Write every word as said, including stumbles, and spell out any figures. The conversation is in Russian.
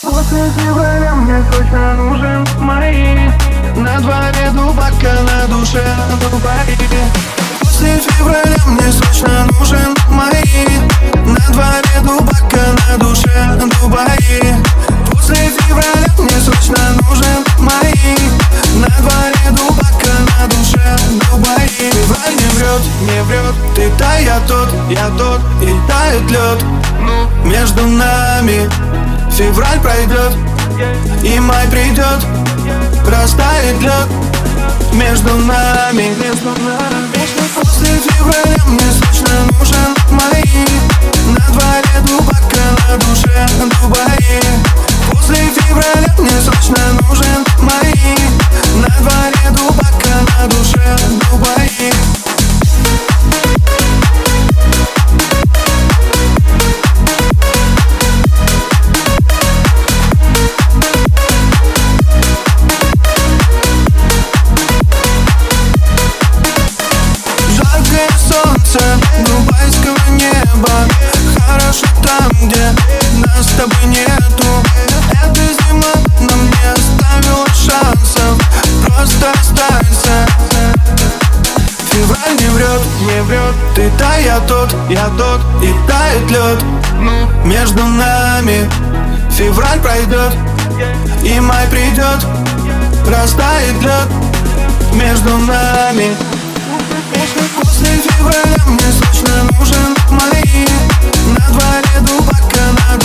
После февраля мне точно нужен мои. На дворе дубака, на душе Дубаи. После февраля мне срочно нужен мои. На дворе дубака, на душе Дубаи. После февраля мне срочно нужен мои. На дворе дубака, на душе Дубаи. Февраль не врет, не врет. Ты та, я тот, я тот. И тает лед между нами. Февраль пройдет, и май придет. Растает лед между нами. После февраля мне срочно нужен мои. На дворе дубака, на душе Дубаи. После февраля мне срочно нужен мои. На дворе дубака, на душе Дубаи. Дубайского неба. Хорошо там, где нас с тобой нету. Эта зима нам не оставила шансов. Просто останься. Февраль не врет, не врет. Ты та, я тот, я тот. И тает лед между нами. Февраль пройдет, и май придет. Растает лед между нами. После февраля мне срочно нужен мои. На дворе дубака, на